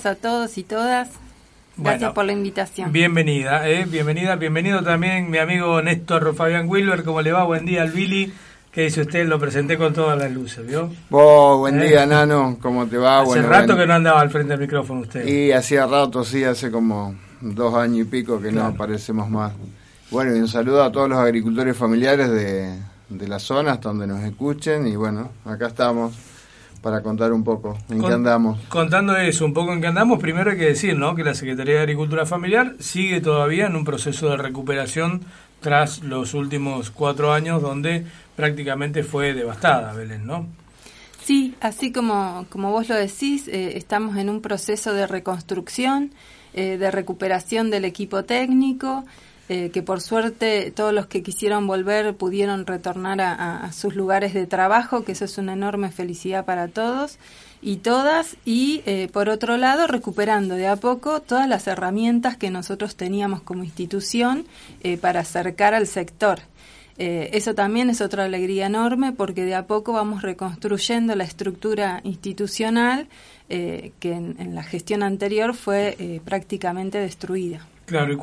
A todos y todas, gracias por la invitación. Bienvenida, bienvenido también mi amigo Néstor Fabián Wilber. ¿Cómo le va? Buen día al Billy. ¿Qué dice usted? Lo presenté con todas las luces, ¿vio? Buen día, Nano, ¿cómo te va? Hace rato que no andaba al frente del micrófono usted. Y hacía rato, sí, hace como 2 años y pico que no aparecemos más. Bueno, y un saludo a todos los agricultores familiares de la zona, hasta donde nos escuchen, y bueno, acá estamos para contar un poco en qué andamos. Contando eso, un poco en qué andamos, primero hay que decir, ¿no?, que la Secretaría de Agricultura Familiar sigue todavía en un proceso de recuperación tras los últimos 4 años donde prácticamente fue devastada, Belén, ¿no? Sí, así como vos lo decís, estamos en un proceso de reconstrucción, de recuperación del equipo técnico, que por suerte todos los que quisieron volver pudieron retornar a sus lugares de trabajo, que eso es una enorme felicidad para todos y todas, y por otro lado recuperando de a poco todas las herramientas que nosotros teníamos como institución para acercar al sector. Eso también es otra alegría enorme porque de a poco vamos reconstruyendo la estructura institucional que en la gestión anterior fue prácticamente destruida. Claro, ¿y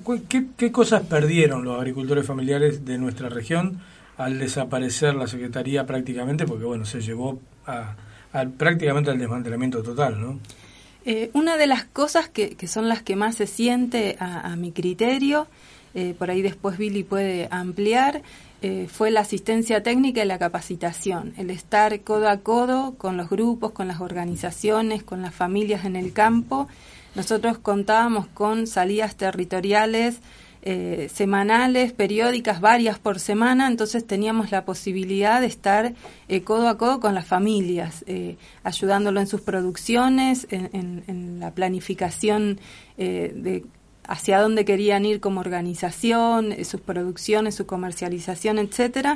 qué cosas perdieron los agricultores familiares de nuestra región al desaparecer la Secretaría prácticamente? Porque bueno, se llevó prácticamente al desmantelamiento total, ¿no? Una de las cosas que son las que más se siente a mi criterio, por ahí después Billy puede ampliar, fue la asistencia técnica y la capacitación, el estar codo a codo con los grupos, con las organizaciones, con las familias en el campo. Nosotros contábamos con salidas territoriales semanales, periódicas, varias por semana, entonces teníamos la posibilidad de estar codo a codo con las familias, ayudándolo en sus producciones, en la planificación de hacia dónde querían ir como organización, sus producciones, su comercialización, etcétera,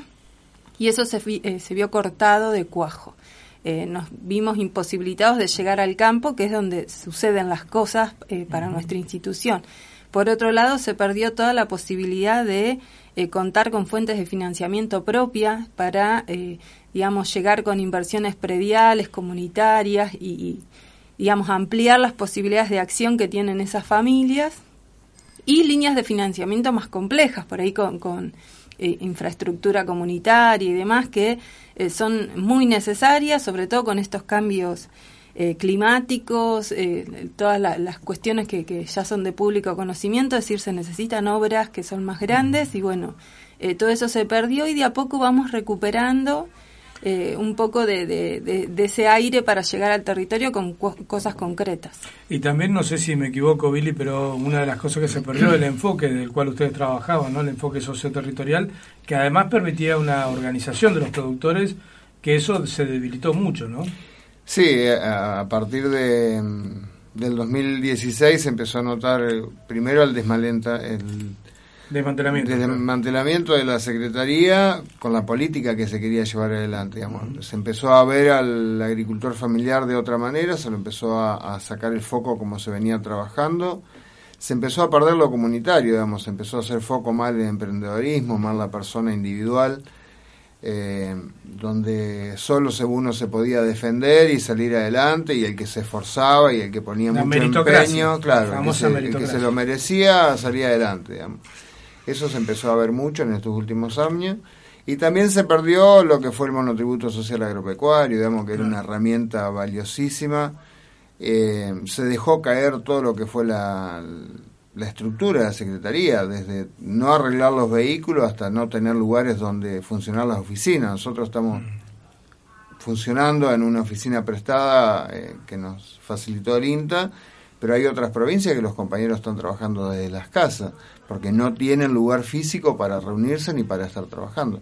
y eso se vio cortado de cuajo. Nos vimos imposibilitados de llegar al campo, que es donde suceden las cosas para nuestra institución. Por otro lado, se perdió toda la posibilidad de contar con fuentes de financiamiento propias para, llegar con inversiones prediales, comunitarias y, ampliar las posibilidades de acción que tienen esas familias y líneas de financiamiento más complejas, por ahí con infraestructura comunitaria y demás que son muy necesarias, sobre todo con estos cambios climáticos, todas las cuestiones que ya son de público conocimiento, es decir, se necesitan obras que son más grandes y bueno, todo eso se perdió y de a poco vamos recuperando un poco de ese aire para llegar al territorio con cosas concretas. Y también, no sé si me equivoco, Billy, pero una de las cosas que se perdió es el enfoque del cual ustedes trabajaban, ¿no? El enfoque socioterritorial, que además permitía una organización de los productores, que eso se debilitó mucho, ¿no? Sí, a partir del 2016 se empezó a notar primero el desmantelamiento de la Secretaría con la política que se quería llevar adelante, digamos. Se empezó a ver al agricultor familiar de otra manera, se lo empezó a sacar el foco como se venía trabajando, se empezó a perder lo comunitario, digamos, se empezó a hacer foco más el emprendedorismo, más la persona individual, donde solo uno se podía defender y salir adelante, y el que se esforzaba y el que ponía mucho empeño, claro, el que se lo merecía salía adelante, digamos. Eso se empezó a ver mucho en estos últimos años, y también se perdió lo que fue el monotributo social agropecuario, digamos, que era una herramienta valiosísima. Se dejó caer todo lo que fue la estructura de la Secretaría, desde no arreglar los vehículos hasta no tener lugares donde funcionar las oficinas. Nosotros estamos funcionando en una oficina prestada que nos facilitó el INTA, pero hay otras provincias que los compañeros están trabajando desde las casas, porque no tienen lugar físico para reunirse ni para estar trabajando.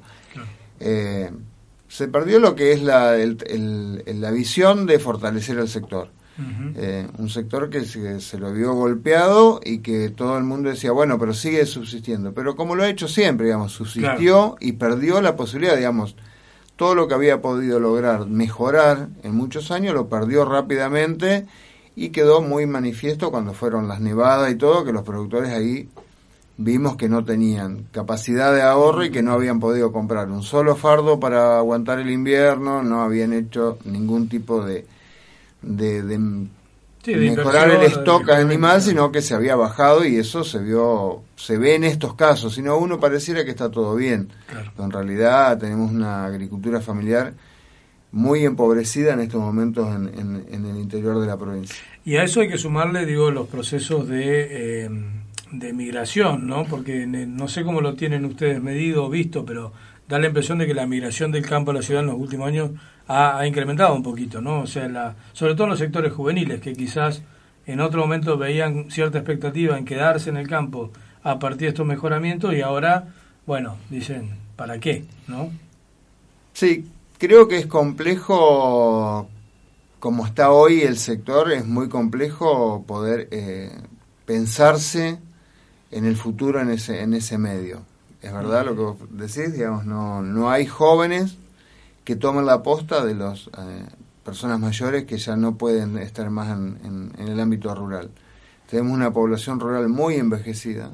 Se perdió lo que es la visión de fortalecer el sector. Un sector que se lo vio golpeado y que todo el mundo decía, bueno, pero sigue subsistiendo. Pero como lo ha hecho siempre, digamos, subsistió y perdió la posibilidad, digamos, todo lo que había podido lograr mejorar en muchos años, lo perdió rápidamente y quedó muy manifiesto cuando fueron las nevadas y todo, que los productores ahí vimos que no tenían capacidad de ahorro y que no habían podido comprar un solo fardo para aguantar el invierno, no habían hecho ningún tipo de mejorar el stock animal, sino que se había bajado, y eso se ve en estos casos. Si no, uno pareciera que está todo bien. Claro. Pero en realidad tenemos una agricultura familiar muy empobrecida en estos momentos en el interior de la provincia. Y a eso hay que sumarle, los procesos de migración, ¿no? Porque no sé cómo lo tienen ustedes medido o visto, pero da la impresión de que la migración del campo a la ciudad en los últimos años ha incrementado un poquito, ¿no? O sea, sobre todo en los sectores juveniles, que quizás en otro momento veían cierta expectativa en quedarse en el campo a partir de estos mejoramientos, y ahora, bueno, dicen, ¿para qué? ¿No? Sí, creo que es complejo, como está hoy el sector, es muy complejo poder pensarse en el futuro en ese medio. Es verdad lo que vos decís, no hay jóvenes que tomen la posta de las personas mayores que ya no pueden estar más en el ámbito rural. Tenemos una población rural muy envejecida,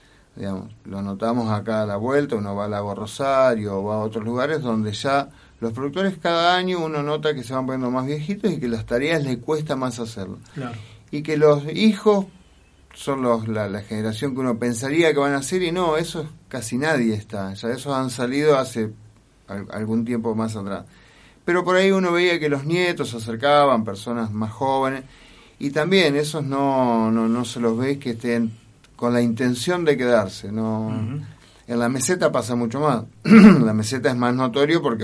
lo notamos acá a la vuelta, uno va a Lago Rosario o va a otros lugares donde ya los productores cada año uno nota que se van poniendo más viejitos y que las tareas les cuesta más hacerlo. Claro. Y que los hijos son la generación que uno pensaría que van a ser, y no, eso casi nadie está, ya esos han salido hace algún tiempo más atrás. Pero por ahí uno veía que los nietos se acercaban, personas más jóvenes, y también esos no se los ve que estén con la intención de quedarse. No. Uh-huh. En la meseta pasa mucho más. La meseta es más notorio porque,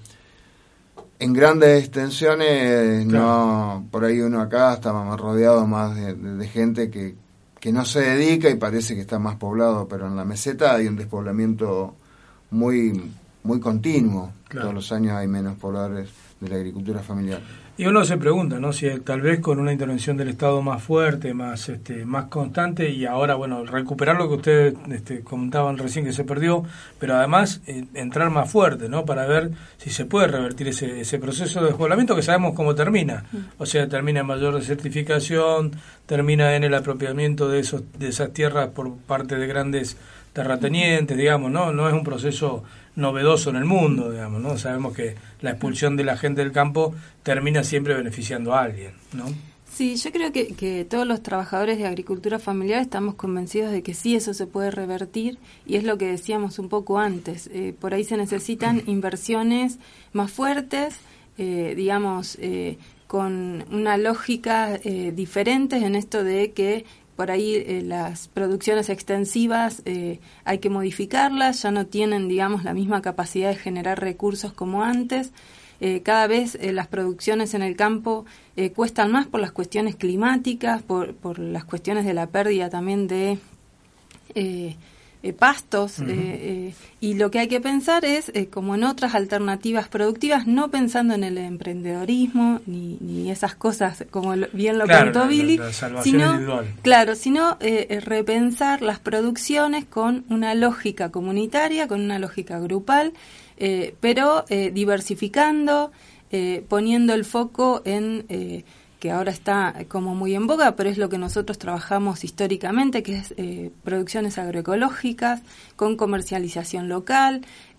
en grandes extensiones, claro, no, por ahí uno acá está más rodeado más de gente que no se dedica y parece que está más poblado, pero en la meseta hay un despoblamiento muy muy continuo. Claro. Todos los años hay menos pobladores de la agricultura familiar. Y uno se pregunta, ¿no?, si tal vez con una intervención del Estado más fuerte, más constante, y ahora, recuperar lo que ustedes comentaban recién que se perdió, pero además entrar más fuerte, ¿no?, para ver si se puede revertir ese proceso de despoblamiento que sabemos cómo termina. O sea, termina en mayor desertificación, termina en el apropiamiento de esas tierras por parte de grandes terratenientes, no es un proceso novedoso en el mundo, ¿no? Sabemos que la expulsión de la gente del campo termina siempre beneficiando a alguien, ¿no? Sí, yo creo que todos los trabajadores de agricultura familiar estamos convencidos de que sí, eso se puede revertir, y es lo que decíamos un poco antes. Por ahí se necesitan inversiones más fuertes, con una lógica diferente en esto de que por ahí las producciones extensivas hay que modificarlas, ya no tienen, la misma capacidad de generar recursos como antes. Cada vez las producciones en el campo cuestan más por las cuestiones climáticas, por las cuestiones de la pérdida también de pastos, uh-huh. Y lo que hay que pensar es, como en otras alternativas productivas, no pensando en el emprendedorismo ni esas cosas, como bien lo contó Billy, sino repensar las producciones con una lógica comunitaria, con una lógica grupal, pero diversificando, poniendo el foco en que ahora está como muy en boga, pero es lo que nosotros trabajamos históricamente, que es producciones agroecológicas con comercialización local,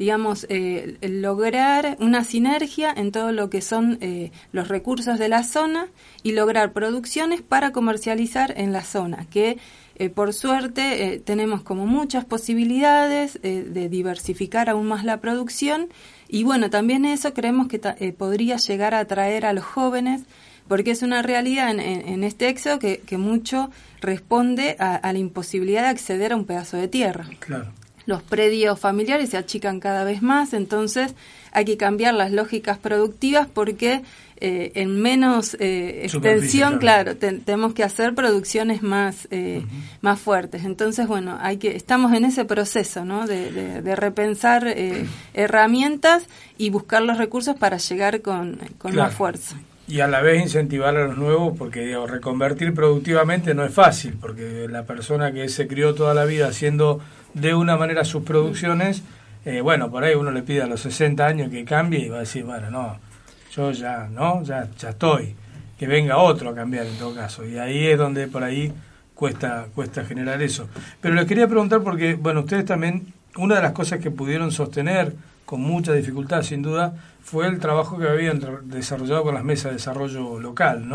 lograr una sinergia en todo lo que son los recursos de la zona y lograr producciones para comercializar en la zona, que por suerte tenemos como muchas posibilidades de diversificar aún más la producción, y también eso creemos que podría llegar a atraer a los jóvenes, porque es una realidad en este éxodo que mucho responde a la imposibilidad de acceder a un pedazo de tierra. Claro. Los predios familiares se achican cada vez más, entonces hay que cambiar las lógicas productivas porque en menos extensión, claro, tenemos que hacer producciones más más fuertes. Entonces, estamos en ese proceso, ¿no?, de repensar herramientas y buscar los recursos para llegar con más fuerza. Y a la vez incentivar a los nuevos, porque reconvertir productivamente no es fácil, porque la persona que se crió toda la vida haciendo de una manera sus producciones, por ahí uno le pide a los 60 años que cambie y va a decir, yo ya estoy, que venga otro a cambiar en todo caso. Y ahí es donde por ahí cuesta generar eso. Pero les quería preguntar porque, ustedes también, una de las cosas que pudieron sostener con mucha dificultad, sin duda, fue el trabajo que habían desarrollado con las mesas de desarrollo local, ¿no?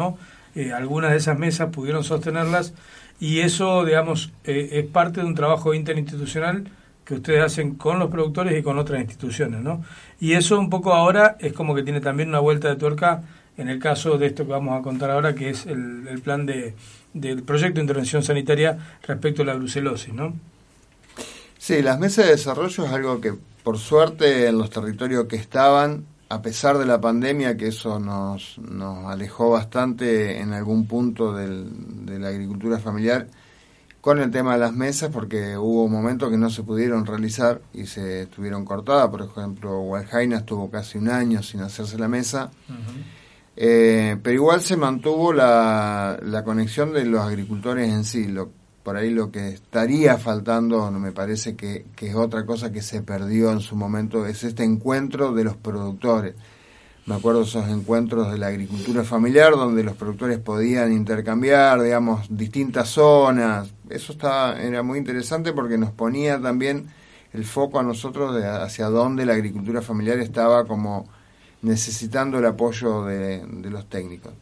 algunas de esas mesas pudieron sostenerlas, y eso, digamos, es parte de un trabajo interinstitucional que ustedes hacen con los productores y con otras instituciones, ¿no? Y eso un poco ahora es como que tiene también una vuelta de tuerca en el caso de esto que vamos a contar ahora, que es el plan del proyecto de intervención sanitaria respecto a la brucelosis, ¿no? Sí, las mesas de desarrollo es algo que, por suerte, en los territorios que estaban, a pesar de la pandemia, que eso nos alejó bastante en algún punto de la agricultura familiar, con el tema de las mesas, porque hubo momentos que no se pudieron realizar y se estuvieron cortadas. Por ejemplo, Hualjaina estuvo casi un año sin hacerse la mesa. Uh-huh. Pero igual se mantuvo la conexión de los agricultores en sí. Por ahí lo que estaría faltando, no me parece que es otra cosa que se perdió en su momento, es este encuentro de los productores. Me acuerdo esos encuentros de la agricultura familiar donde los productores podían intercambiar, digamos, distintas zonas. Eso era muy interesante porque nos ponía también el foco a nosotros hacia dónde la agricultura familiar estaba como necesitando el apoyo de los técnicos.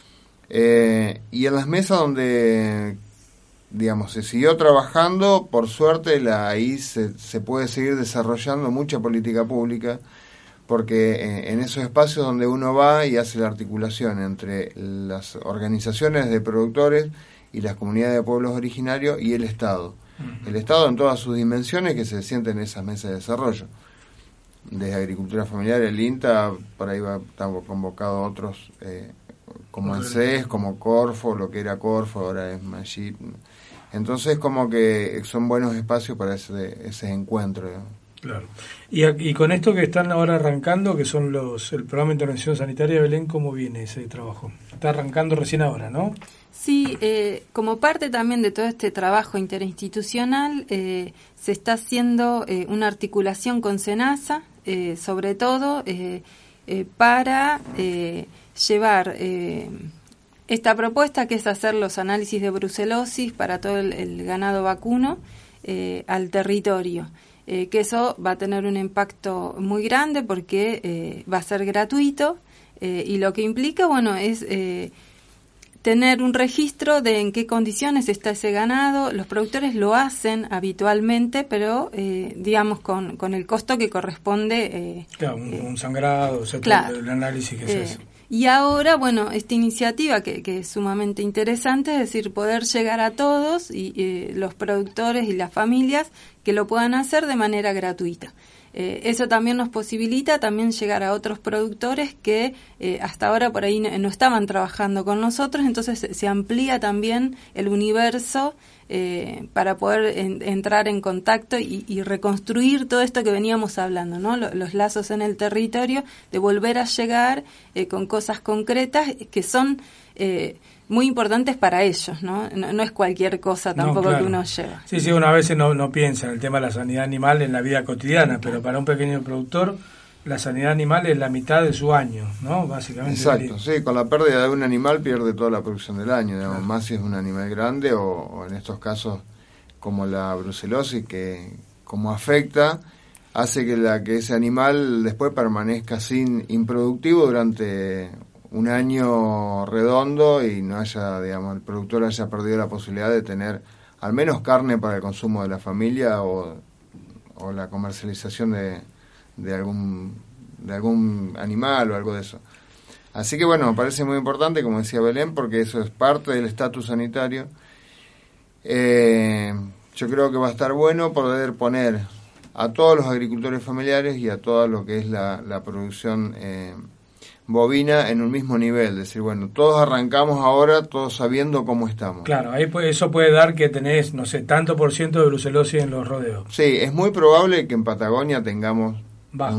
Y en las mesas donde, digamos, se siguió trabajando, por suerte ahí se puede seguir desarrollando mucha política pública, porque en esos espacios donde uno va y hace la articulación entre las organizaciones de productores y las comunidades de pueblos originarios y el Estado. Uh-huh. El Estado en todas sus dimensiones que se sienten en esas mesas de desarrollo. Desde agricultura familiar, el INTA, por ahí están convocados otros, como el CES, como Corfo, lo que era Corfo, ahora es Magit. Entonces, como que son buenos espacios para ese encuentro, ¿no? Claro. Y con esto que están ahora arrancando, que son el programa de intervención sanitaria, Belén, ¿cómo viene ese trabajo? Está arrancando recién ahora, ¿no? Sí, como parte también de todo este trabajo interinstitucional, se está haciendo una articulación con SENASA, sobre todo para llevar esta propuesta, que es hacer los análisis de brucelosis para todo el ganado vacuno al territorio. Que eso va a tener un impacto muy grande porque va a ser gratuito, y lo que implica, bueno, es tener un registro de en qué condiciones está ese ganado. Los productores lo hacen habitualmente, pero digamos con el costo que corresponde. Claro, un sangrado, o sea, claro, el análisis que se hace. Y ahora, bueno, esta iniciativa que es sumamente interesante, es decir, poder llegar a todos y los productores y las familias que lo puedan hacer de manera gratuita. Eso también nos posibilita también llegar a otros productores que hasta ahora por ahí no estaban trabajando con nosotros, entonces se amplía también el universo para poder entrar en contacto y reconstruir todo esto que veníamos hablando, ¿no? Los lazos en el territorio, de volver a llegar con cosas concretas que son muy importantes para ellos, ¿no? No es cualquier cosa tampoco, claro, que uno lleva. Sí, una vez no piensa en el tema de la sanidad animal en la vida cotidiana, pero para un pequeño productor la sanidad animal es la mitad de su año, ¿no? Básicamente. Exacto, sí, con la pérdida de un animal pierde toda la producción del año, digamos, claro. Más si es un animal grande o en estos casos como la brucelosis, que como afecta, hace que ese animal después permanezca improductivo durante un año redondo y no haya, digamos, el productor haya perdido la posibilidad de tener al menos carne para el consumo de la familia o la comercialización de algún animal o algo de eso. Así que bueno, me parece muy importante, como decía Belén, porque eso es parte del estatus sanitario. Yo creo que va a estar bueno poder poner a todos los agricultores familiares y a todo lo que es la producción bovina en un mismo nivel, decir, bueno, todos arrancamos ahora, todos sabiendo cómo estamos. Claro, ahí eso puede dar que tenés, no sé, tanto por ciento de brucelosis en los rodeos. Sí, es muy probable que en Patagonia tengamos un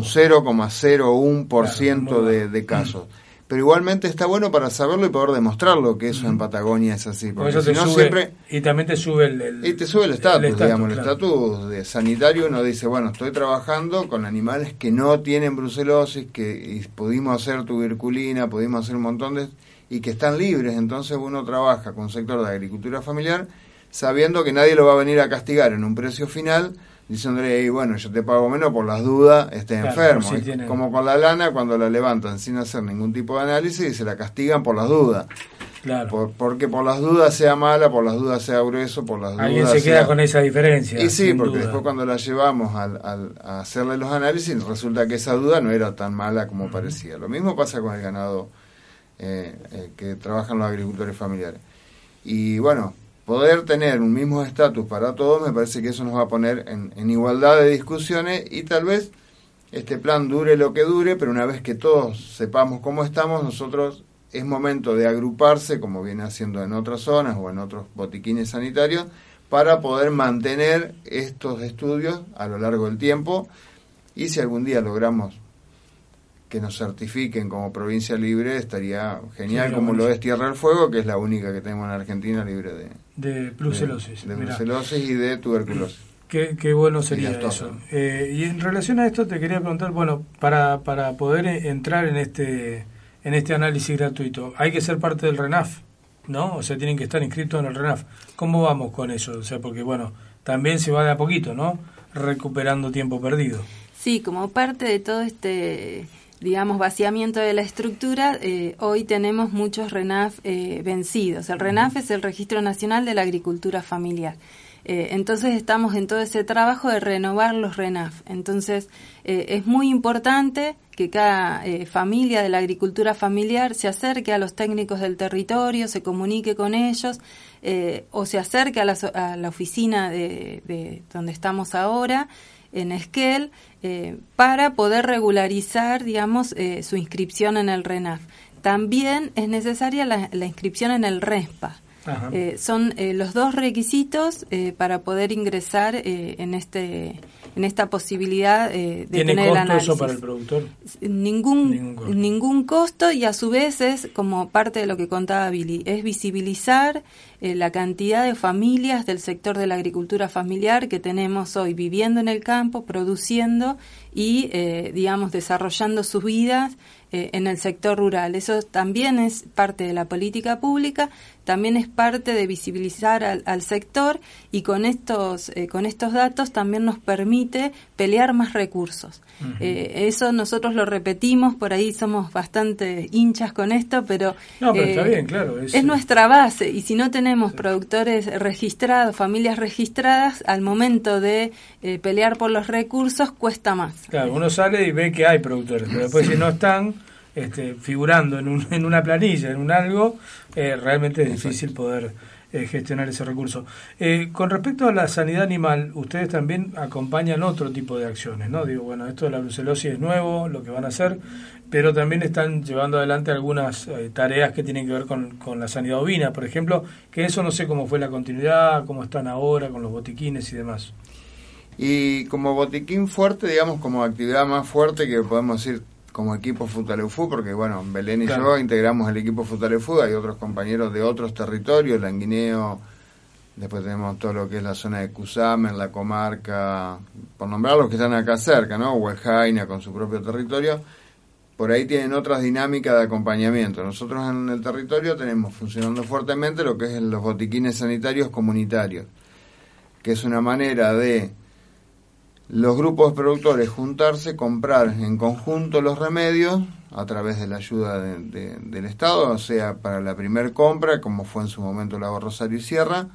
0,01% claro, de casos. Pero igualmente está bueno para saberlo y poder demostrarlo que eso en Patagonia es así. Porque eso si no siempre... Y también te sube el estatus, digamos, el estatus de sanitario. Uno dice, bueno, estoy trabajando con animales que no tienen brucelosis, que pudimos hacer tuberculina, pudimos hacer un montón y que están libres. Entonces uno trabaja con un sector de agricultura familiar sabiendo que nadie lo va a venir a castigar en un precio final, diciéndole, bueno, yo te pago menos por las dudas, esté claro, enfermo. Sí, como con la lana, cuando la levantan sin hacer ningún tipo de análisis y se la castigan por las dudas. Claro. Porque por las dudas sea mala, por las dudas sea grueso, por las dudas alguien se queda con esa diferencia. Y sí, porque después cuando la llevamos a hacerle los análisis, resulta que esa duda no era tan mala como parecía. Lo mismo pasa con el ganado que trabajan los agricultores familiares. Y bueno, poder tener un mismo estatus para todos, me parece que eso nos va a poner en igualdad de discusiones, y tal vez este plan dure lo que dure, pero una vez que todos sepamos cómo estamos, nosotros es momento de agruparse, como viene haciendo en otras zonas o en otros botiquines sanitarios, para poder mantener estos estudios a lo largo del tiempo, y si algún día logramos que nos certifiquen como provincia libre, estaría genial, como lo es Tierra del Fuego, que es la única que tenemos en Argentina libre de brucelosis y de tuberculosis. Qué bueno sería eso. Y en relación a esto te quería preguntar, bueno, para poder entrar en este análisis gratuito, hay que ser parte del RENAF, ¿no? O sea, tienen que estar inscritos en el RENAF. ¿Cómo vamos con eso? O sea, porque bueno, también se va de a poquito, ¿no? Recuperando tiempo perdido. Sí, como parte de todo este, digamos, vaciamiento de la estructura, hoy tenemos muchos RENAF vencidos. El RENAF es el Registro Nacional de la Agricultura Familiar. Entonces estamos en todo ese trabajo de renovar los RENAF. Entonces es muy importante que cada familia de la agricultura familiar se acerque a los técnicos del territorio, se comunique con ellos, o se acerque a la oficina de donde estamos ahora, en Esquel, para poder regularizar, digamos, su inscripción en el RENAF. También es necesaria la inscripción en el RESPA. Son los dos requisitos para poder ingresar en esta posibilidad de tener el análisis. ¿Tiene costo eso para el productor? Ningún costo, y a su vez es como parte de lo que contaba Billy, es visibilizar la cantidad de familias del sector de la agricultura familiar que tenemos hoy viviendo en el campo, produciendo y, digamos, desarrollando sus vidas en el sector rural. Eso también es parte de la política pública, también es parte de visibilizar al sector, y con estos datos también nos permite pelear más recursos. Uh-huh. Eso nosotros lo repetimos, por ahí somos bastante hinchas con esto, pero está bien, claro. Es nuestra base, y si no tenemos productores registrados, familias registradas, al momento de pelear por los recursos cuesta más. Claro, uno sale y ve que hay productores, pero después si no están figurando en una planilla, en un algo, realmente es difícil poder gestionar ese recurso. Con respecto a la sanidad animal, ustedes también acompañan otro tipo de acciones, ¿no? Digo, bueno, esto de la brucelosis es nuevo, lo que van a hacer, pero también están llevando adelante algunas tareas que tienen que ver con la sanidad ovina, por ejemplo, que eso no sé cómo fue la continuidad, cómo están ahora con los botiquines y demás. Y como botiquín fuerte, digamos, como actividad más fuerte que podemos decir como equipo Futaleufú, porque bueno, Belén y yo integramos el equipo Futaleufú, hay otros compañeros de otros territorios, Languineo, después tenemos todo lo que es la zona de Cusamen, la comarca, por nombrar los que están acá cerca, ¿no? Huejaina con su propio territorio, por ahí tienen otras dinámicas de acompañamiento. Nosotros en el territorio tenemos funcionando fuertemente lo que es los botiquines sanitarios comunitarios, que es una manera de los grupos productores juntarse, comprar en conjunto los remedios a través de la ayuda del Estado, o sea, para la primer compra, como fue en su momento Lago Rosario y Sierra,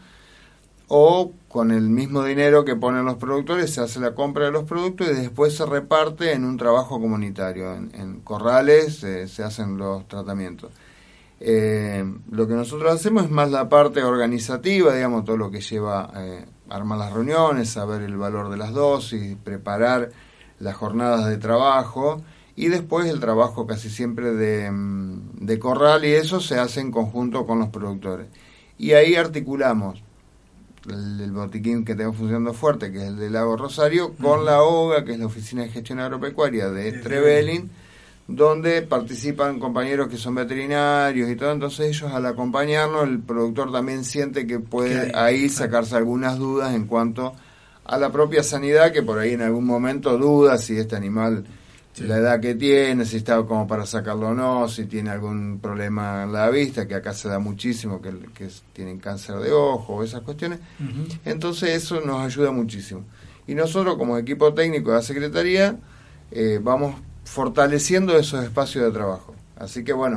o con el mismo dinero que ponen los productores se hace la compra de los productos y después se reparte en un trabajo comunitario. En corrales se hacen los tratamientos. Lo que nosotros hacemos es más la parte organizativa, digamos, todo lo que lleva armar las reuniones, saber el valor de las dosis, preparar las jornadas de trabajo, y después el trabajo casi siempre de corral, y eso se hace en conjunto con los productores. Y ahí articulamos el botiquín que tenemos funcionando fuerte, que es el de Lago Rosario, con la OGA, que es la Oficina de Gestión Agropecuaria de Trevelin, donde participan compañeros que son veterinarios y todo. Entonces ellos, al acompañarnos, el productor también siente que puede ahí sacarse algunas dudas en cuanto a la propia sanidad, que por ahí en algún momento duda si este animal, la edad que tiene, si está como para sacarlo o no, si tiene algún problema en la vista, que acá se da muchísimo, que tienen cáncer de ojo, esas cuestiones. Uh-huh. Entonces eso nos ayuda muchísimo. Y nosotros, como equipo técnico de la Secretaría, vamos fortaleciendo esos espacios de trabajo. Así que bueno,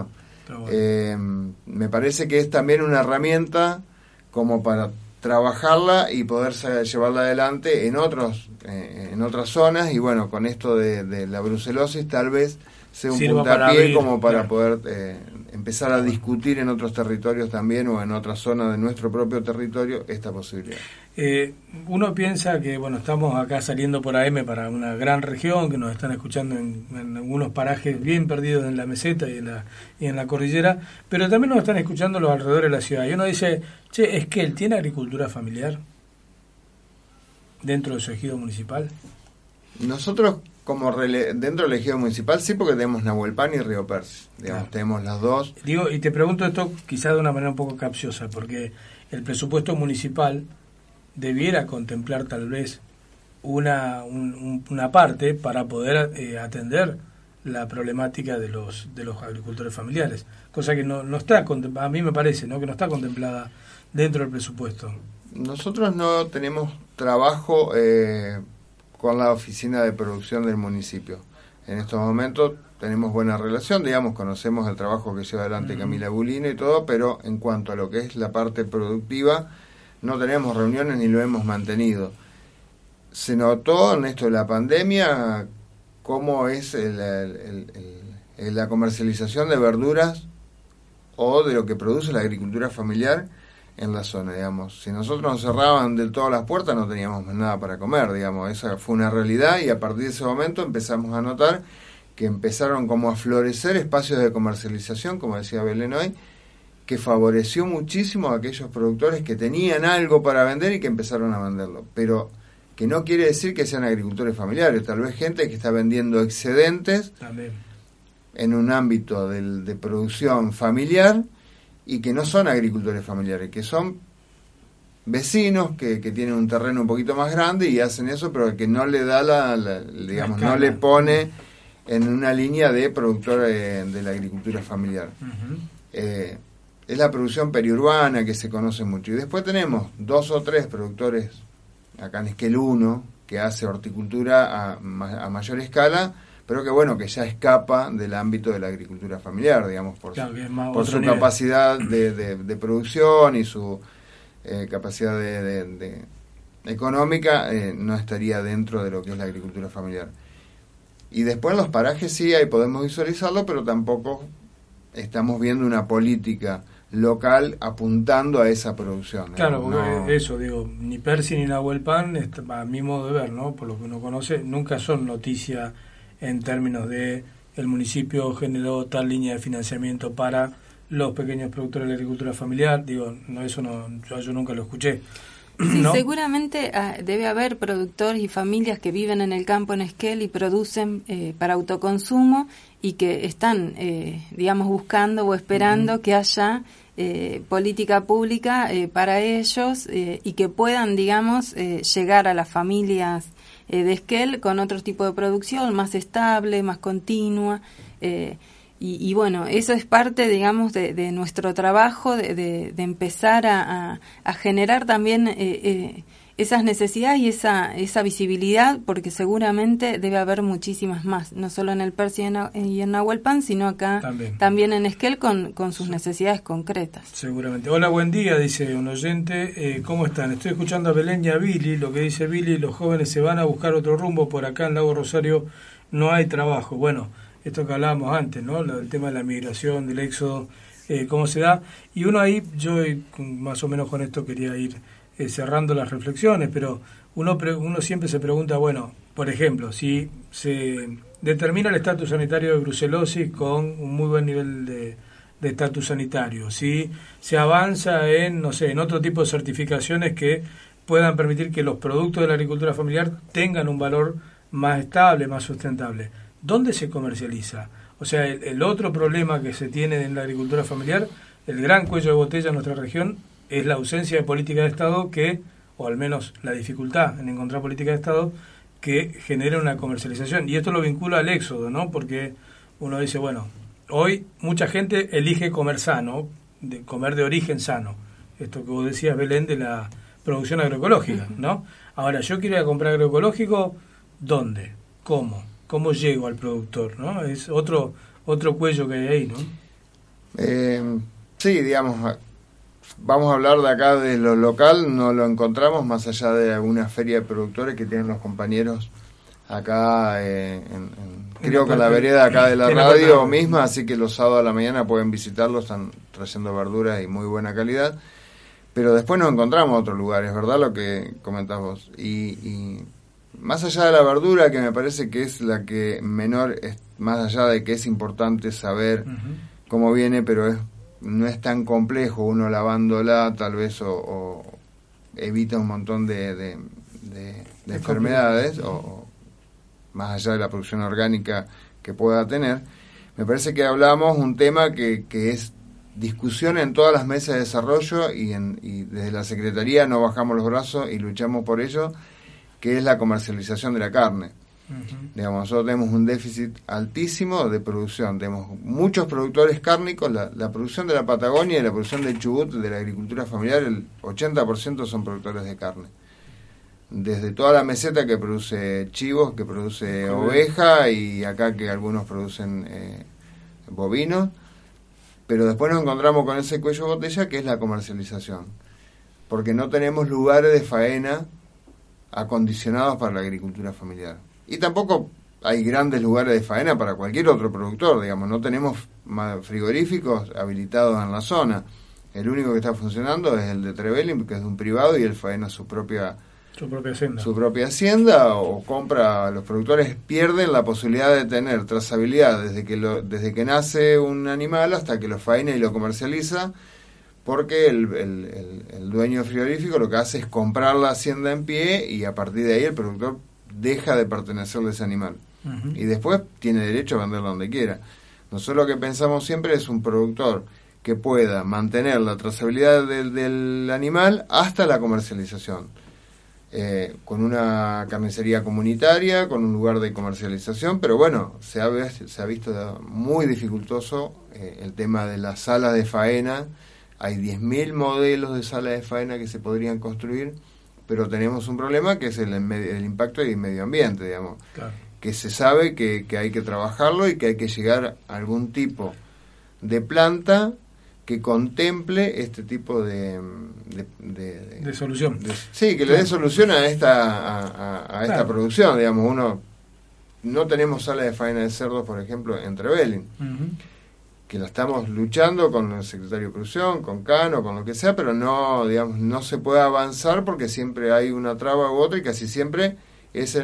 Me parece que es también una herramienta como para trabajarla y poder llevarla adelante en otras zonas, y bueno, con esto de la brucelosis tal vez sea un puntapié como para poder empezar a discutir en otros territorios también, o en otras zonas de nuestro propio territorio, esta posibilidad. Uno piensa que, bueno, estamos acá saliendo por AM para una gran región, que nos están escuchando en algunos parajes bien perdidos en la meseta y en la cordillera, pero también nos están escuchando los alrededores de la ciudad. Y uno dice, che, ¿Esquel tiene agricultura familiar dentro de su ejido municipal? Nosotros, como dentro del ejido municipal, sí, porque tenemos Nahuelpan y Río Percy, digamos, tenemos las dos. Digo, y te pregunto esto quizás de una manera un poco capciosa, porque el presupuesto municipal debiera contemplar tal vez una parte para poder atender la problemática de los agricultores familiares, cosa que no está, a mí me parece, ¿no?, que no está contemplada dentro del presupuesto. Nosotros no tenemos trabajo con la oficina de producción del municipio. En estos momentos tenemos buena relación, digamos, conocemos el trabajo que lleva adelante Camila Bulino y todo, pero en cuanto a lo que es la parte productiva, no tenemos reuniones ni lo hemos mantenido. Se notó en esto de la pandemia cómo es la comercialización de verduras o de lo que produce la agricultura familiar en la zona, digamos. Si nosotros nos cerraban del todo las puertas, no teníamos más nada para comer, digamos. Esa fue una realidad, y a partir de ese momento empezamos a notar que empezaron como a florecer espacios de comercialización, como decía Belén hoy, que favoreció muchísimo a aquellos productores que tenían algo para vender y que empezaron a venderlo. Pero que no quiere decir que sean agricultores familiares, tal vez gente que está vendiendo excedentes también en un ámbito de producción familiar, y que no son agricultores familiares, que son vecinos que tienen un terreno un poquito más grande y hacen eso, pero que no le da digamos, no le pone en una línea de productor de la agricultura familiar. Es la producción periurbana que se conoce mucho. Y después tenemos 2 o 3 productores, acá en Esquel 1, que hace horticultura a mayor escala, pero que bueno, que ya escapa del ámbito de la agricultura familiar, digamos, por su capacidad de producción y su capacidad económica, no estaría dentro de lo que es la agricultura familiar. Y después en los parajes sí, ahí podemos visualizarlo, pero tampoco estamos viendo una política local apuntando a esa producción. Claro, porque eso, digo, ni Percy ni Nahuelpan, a mi modo de ver, ¿no?, por lo que uno conoce, nunca son noticia en términos de el municipio generó tal línea de financiamiento para los pequeños productores de la agricultura familiar. Digo, yo nunca lo escuché. Sí, ¿no? Seguramente debe haber productores y familias que viven en el campo en Esquel y producen para autoconsumo, y que están, digamos, buscando o esperando que haya política pública para ellos, y que puedan, digamos, llegar a las familias de Esquel con otro tipo de producción más estable, más continua, y bueno, eso es parte, digamos, de nuestro trabajo de empezar a generar también esas necesidades y esa visibilidad, porque seguramente debe haber muchísimas más, no solo en el Percy y en Nahuelpan, sino acá también en Esquel con sus necesidades concretas. Seguramente. Hola, buen día, dice un oyente. ¿Cómo están? Estoy escuchando a Belén y a Billy. Lo que dice Billy, los jóvenes se van a buscar otro rumbo. Por acá en Lago Rosario no hay trabajo. Bueno, esto que hablábamos antes, ¿no?, el tema de la migración, del éxodo, cómo se da. Y uno ahí, yo más o menos con esto quería ir cerrando las reflexiones, pero uno siempre se pregunta, bueno, por ejemplo, si se determina el estatus sanitario de brucelosis con un muy buen nivel de estatus sanitario, si se avanza en, no sé, en otro tipo de certificaciones que puedan permitir que los productos de la agricultura familiar tengan un valor más estable, más sustentable, ¿dónde se comercializa? O sea, el otro problema que se tiene en la agricultura familiar, el gran cuello de botella en nuestra región, es la ausencia de política de Estado o al menos la dificultad en encontrar política de Estado que genere una comercialización. Y esto lo vincula al éxodo, ¿no? Porque uno dice, bueno, hoy mucha gente elige comer sano, comer de origen sano. Esto que vos decías, Belén, de la producción agroecológica, ¿no? Ahora, yo quiero ir a comprar agroecológico, ¿dónde? ¿Cómo llego al productor, no? Es otro cuello que hay ahí, ¿no? Sí, digamos, vamos a hablar de acá de lo local, no lo encontramos más allá de alguna feria de productores que tienen los compañeros acá, creo que en la vereda acá de la radio misma, así que los sábados a la mañana pueden visitarlo, están trayendo verduras y muy buena calidad, pero después nos encontramos otros lugares, ¿verdad? Lo que comentás vos. Y más allá de la verdura, que me parece que es la que menor, más allá de que es importante saber cómo viene, pero no es tan complejo, uno lavándola tal vez o evita un montón de enfermedades, o más allá de la producción orgánica que pueda tener. Me parece que hablamos un tema que es discusión en todas las mesas de desarrollo y desde la Secretaría no bajamos los brazos y luchamos por ello, que es la comercialización de la carne. Digamos, nosotros tenemos un déficit altísimo de producción, tenemos muchos productores cárnicos, la producción de la Patagonia y la producción del Chubut, de la agricultura familiar, el 80% son productores de carne. Desde toda la meseta que produce chivos, que produce oveja, y acá que algunos producen bovinos, pero después nos encontramos con ese cuello de botella que es la comercialización, porque no tenemos lugares de faena acondicionados para la agricultura familiar. Y tampoco hay grandes lugares de faena para cualquier otro productor, digamos, no tenemos frigoríficos habilitados en la zona. El único que está funcionando es el de Trevelin, que es de un privado, y él faena su propia hacienda o compra. Los productores pierden la posibilidad de tener trazabilidad desde que nace un animal hasta que lo faena y lo comercializa, porque el dueño del frigorífico lo que hace es comprar la hacienda en pie, y a partir de ahí el productor deja de pertenecerle a ese animal y después tiene derecho a venderlo donde quiera. Nosotros lo que pensamos siempre es un productor que pueda mantener la trazabilidad del animal hasta la comercialización, con una carnicería comunitaria, con un lugar de comercialización, pero bueno, se ha visto muy dificultoso el tema de las salas de faena. Hay 10.000 modelos de salas de faena que se podrían construir, pero tenemos un problema que es el impacto del medio ambiente, digamos. Claro. Que se sabe que hay que trabajarlo y que hay que llegar a algún tipo de planta que contemple este tipo de solución. Sí, que le dé solución a esta producción, digamos. No tenemos salas de faena de cerdos, por ejemplo, en Trevelin. Que la estamos luchando con el secretario de producción, con Cano, con lo que sea, pero no se puede avanzar porque siempre hay una traba u otra, y casi siempre es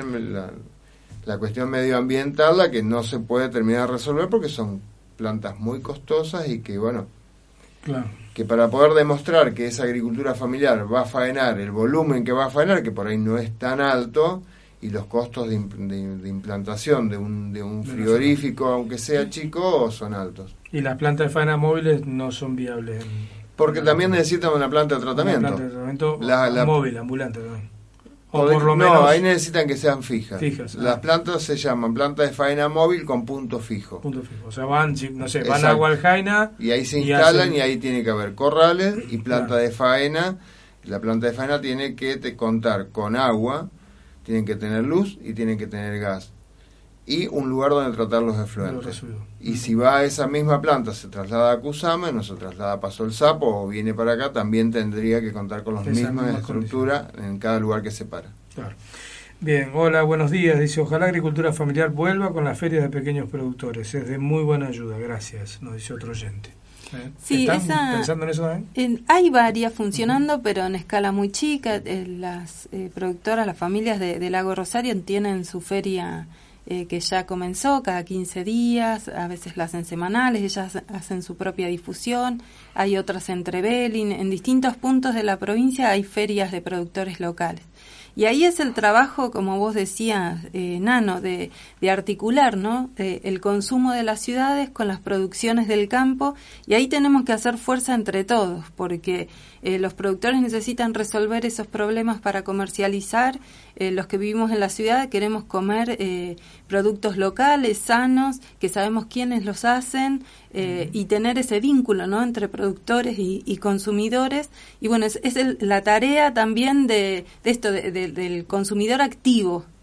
la cuestión medioambiental la que no se puede terminar de resolver, porque son plantas muy costosas y que, bueno, claro, que para poder demostrar que esa agricultura familiar va a faenar el volumen que va a faenar, que por ahí no es tan alto, y los costos de implantación de un frigorífico, aunque sea chico, son altos. Y las plantas de faena móviles no son viables. Porque también necesitan una planta de tratamiento. Una planta de tratamiento móvil, ambulante también. O por lo menos, no, ahí necesitan que sean fijas. Las plantas se llaman plantas de faena móvil con punto fijo. O sea, van a Gualjaina. Y ahí se instalan y ahí tiene que haber corrales y planta de faena. La planta de faena tiene que contar con agua, tienen que tener luz y tienen que tener gas. Y un lugar donde tratar los efluentes. Y si va a esa misma planta, se traslada a Cusama, no se traslada a Paso del Sapo o viene para acá, también tendría que contar con las mismas estructuras en cada lugar que se para. Claro. Bien, hola, buenos días. Dice, ojalá Agricultura Familiar vuelva con las ferias de pequeños productores. Es de muy buena ayuda, gracias, nos dice otro oyente. Sí, ¿Están pensando en eso también? Hay varias funcionando, pero en escala muy chica. Las productoras, las familias de Lago Rosario tienen su feria que ya comenzó cada 15 días, a veces la hacen semanales, ellas hacen su propia difusión. Hay otras en Trevelin, en distintos puntos de la provincia hay ferias de productores locales. Y ahí es el trabajo, como vos decías, Nano, de articular, ¿no? El consumo de las ciudades con las producciones del campo, y ahí tenemos que hacer fuerza entre todos, porque los productores necesitan resolver esos problemas para comercializar. Los que vivimos en la ciudad queremos comer productos locales, sanos, que sabemos quiénes los hacen, y tener ese vínculo, ¿no?, entre productores y consumidores. Y bueno, es la tarea también de esto, del consumidor activo,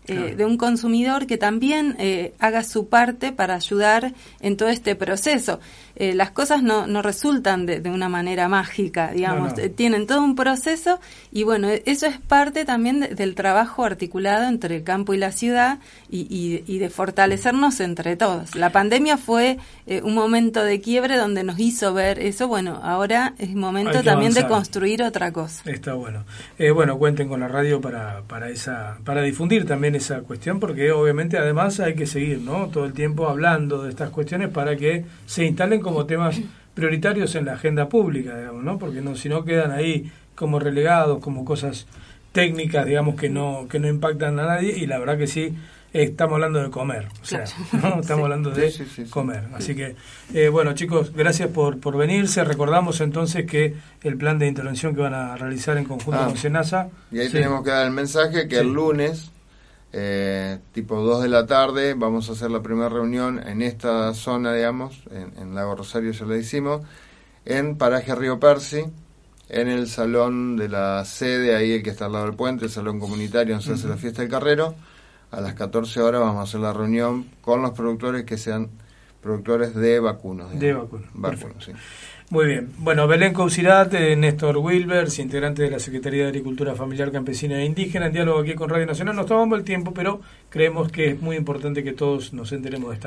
de un consumidor que también haga su parte para ayudar en todo este proceso. Las cosas no resultan de una manera mágica, digamos, tienen todo un proceso y bueno, eso es parte también del trabajo articulado entre el campo y la ciudad y de fortalecernos entre todos. La pandemia fue un momento de quiebre donde nos hizo ver eso, bueno, ahora es momento también de construir otra cosa. Está bueno. Bueno, cuenten con la radio para difundir también esa cuestión, porque obviamente además hay que seguir, ¿no?, todo el tiempo hablando de estas cuestiones para que se instalen como temas prioritarios en la agenda pública, digamos, ¿no? Porque si no quedan ahí como relegados, como cosas técnicas, digamos, que no impactan a nadie, y la verdad que sí, estamos hablando de comer, o sea, ¿no? Estamos hablando de comer. Así que, bueno, chicos, gracias por venirse. Recordamos entonces que el plan de intervención que van a realizar en conjunto con SENASA. Y ahí tenemos que dar el mensaje que el lunes, tipo 2 de la tarde, vamos a hacer la primera reunión en esta zona, digamos, en Lago Rosario ya la hicimos, en Paraje Río Percy, en el salón de la sede, ahí el que está al lado del puente, el salón comunitario donde se hace la fiesta del carrero. A las 14 horas vamos a hacer la reunión con los productores que sean productores de vacunos. De vacunos, perfecto. Sí. Muy bien. Bueno, Belén Cousirat, Néstor Wilbers, integrante de la Secretaría de Agricultura Familiar, Campesina e Indígena, en diálogo aquí con Radio Nacional. Nos tomamos el tiempo, pero creemos que es muy importante que todos nos enteremos de esta